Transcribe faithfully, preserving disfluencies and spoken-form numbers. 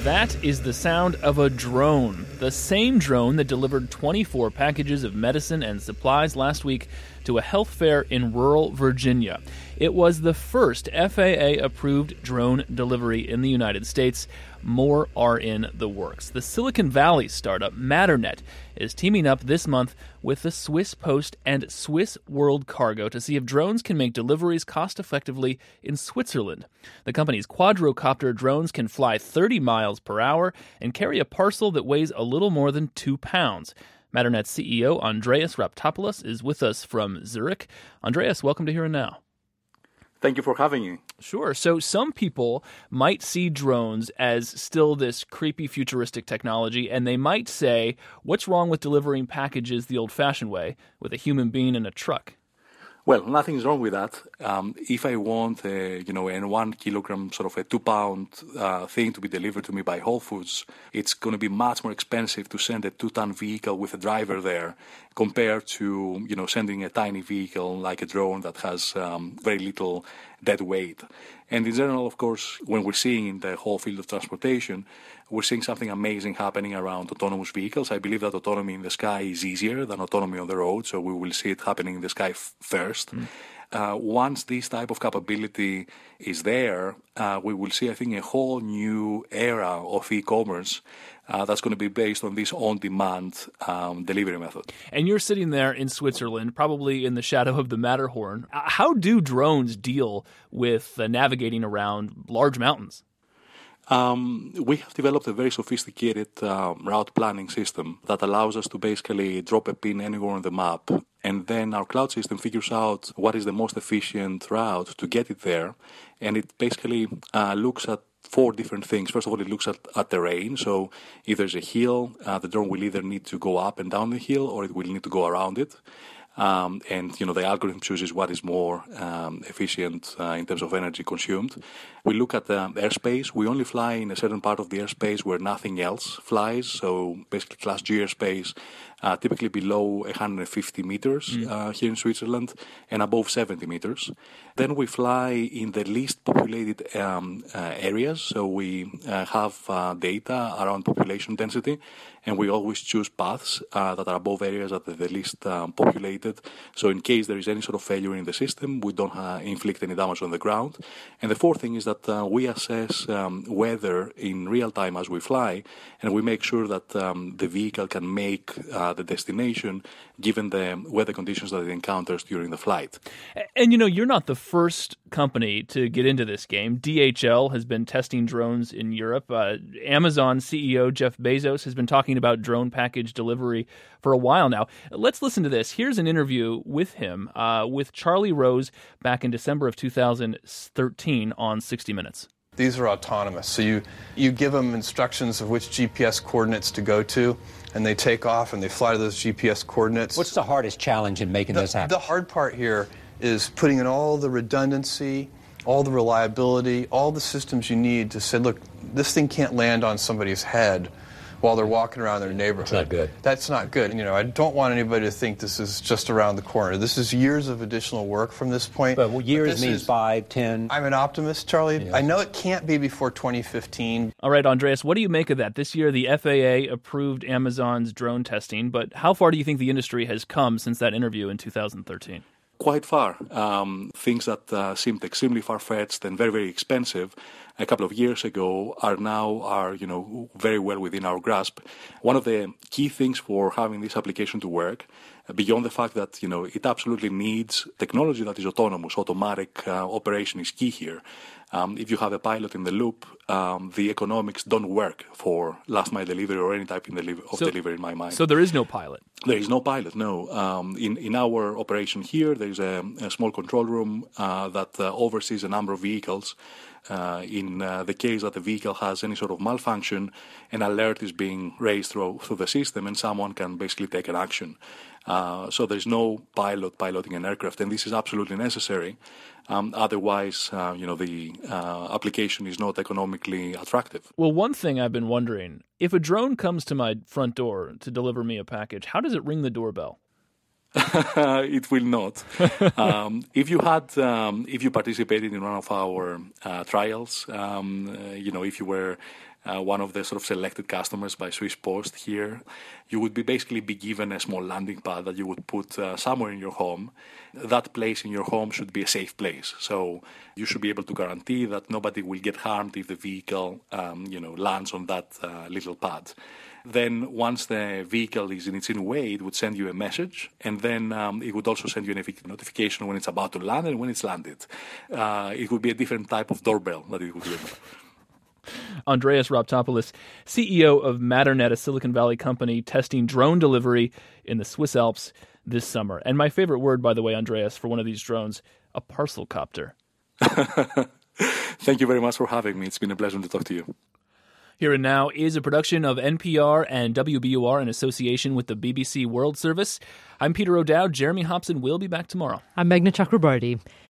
That is the sound of a drone. The same drone that delivered twenty-four packages of medicine and supplies last week to a health fair in rural Virginia. It was the first F A A-approved drone delivery in the United States. More are in the works. The Silicon Valley startup Matternet is teaming up this month with the Swiss Post and Swiss World Cargo to see if drones can make deliveries cost-effectively in Switzerland. The company's quadrocopter drones can fly thirty miles per hour and carry a parcel that weighs a little more than two pounds. Matternet's C E O, Andreas Raptopoulos, is with us from Zurich. Andreas, welcome to Here and Now. Thank you for having me. Sure. So some people might see drones as still this creepy futuristic technology, and they might say, what's wrong with delivering packages the old-fashioned way, with a human being in a truck? Well, nothing's wrong with that. Um, if I want, a, you know, a one kilogram, sort of a two-pound uh, thing to be delivered to me by Whole Foods, it's going to be much more expensive to send a two-ton vehicle with a driver there compared to, you know, sending a tiny vehicle like a drone that has um, very little dead weight. And in general, of course, when we're seeing in the whole field of transportation, we're seeing something amazing happening around autonomous vehicles. I believe that autonomy in the sky is easier than autonomy on the road, so we will see it happening in the sky f- first. Mm. Uh, once this type of capability is there, uh, we will see, I think, a whole new era of e-commerce uh, that's going to be based on this on-demand um, delivery method. And you're sitting there in Switzerland, probably in the shadow of the Matterhorn. How do drones deal with uh, navigating around large mountains? Um, we have developed a very sophisticated uh, route planning system that allows us to basically drop a pin anywhere on the map, and then our cloud system figures out what is the most efficient route to get it there, and it basically uh, looks at four different things. First of all, it looks at, at terrain, so if there's a hill, uh, the drone will either need to go up and down the hill, or it will need to go around it. Um, and, you know, the algorithm chooses what is more um, efficient uh, in terms of energy consumed. We look at the airspace. We only fly in a certain part of the airspace where nothing else flies. So basically Class G airspace, uh, typically below one hundred fifty meters mm. uh, here in Switzerland and above seventy meters. Then we fly in the least populated um, uh, areas. So we uh, have uh, data around population density, and we always choose paths uh, that are above areas that are the least um, populated. So in case there is any sort of failure in the system, we don't uh, inflict any damage on the ground. And the fourth thing is that uh, we assess um, weather in real time as we fly, and we make sure that um, the vehicle can make uh, the destination given the weather conditions that it encounters during the flight. And, you know, you're not the first company to get into this game. D H L has been testing drones in Europe. Uh, Amazon C E O Jeff Bezos has been talking about drone package delivery for a while now. Let's listen to this. Here's an interview with him, uh, with Charlie Rose back in December of two thousand thirteen on sixty minutes. These are autonomous. So you, you give them instructions of which G P S coordinates to go to, and they take off and they fly to those G P S coordinates. What's the hardest challenge in making the, this happen? The hard part here is putting in all the redundancy, all the reliability, all the systems you need to say, look, this thing can't land on somebody's head while they're walking around their neighborhood. That's not good. That's not good. You know, I don't want anybody to think this is just around the corner. This is years of additional work from this point. But well, years but means is, five, ten. I'm an optimist, Charlie. Yes. I know it can't be before twenty fifteen. All right, Andreas, what do you make of that? This year, the F A A approved Amazon's drone testing, but how far do you think the industry has come since that interview in two thousand thirteen? Quite far. Um, things that uh, seemed extremely far-fetched and very, very expensive a couple of years ago are now are you know very well within our grasp. One of the key things for having this application to work, uh, beyond the fact that you know it absolutely needs technology that is autonomous, automatic uh, operation is key here. Um, if you have a pilot in the loop, um, the economics don't work for last mile delivery or any type in deli- of so, delivery in my mind. So there is no pilot? There is no pilot, no. Um, in, in our operation here, there is a, a small control room uh, that uh, oversees a number of vehicles. Uh, in uh, the case that the vehicle has any sort of malfunction, an alert is being raised through, through the system and someone can basically take an action. Uh, so there's no pilot piloting an aircraft, and this is absolutely necessary. Um, otherwise, uh, you know, the uh, application is not economically attractive. Well, one thing I've been wondering, if a drone comes to my front door to deliver me a package, how does it ring the doorbell? It will not. um, if you had, um, if you participated in one of our uh, trials, um, uh, you know, if you were uh, one of the sort of selected customers by Swiss Post here, you would be basically be given a small landing pad that you would put uh, somewhere in your home. That place in your home should be a safe place. So you should be able to guarantee that nobody will get harmed if the vehicle, um, you know, lands on that uh, little pad. Then once the vehicle is in its own way, it would send you a message, and then um, it would also send you a notification when it's about to land and when it's landed. Uh, it would be a different type of doorbell that it would ring. Andreas Raptopoulos, C E O of Matternet, a Silicon Valley company testing drone delivery in the Swiss Alps this summer. And my favorite word, by the way, Andreas, for one of these drones, a parcel copter. Thank you very much for having me. It's been a pleasure to talk to you. Here and Now is a production of N P R and W B U R in association with the B B C World Service. I'm Peter O'Dowd. Jeremy Hobson will be back tomorrow. I'm Meghna Chakrabarti.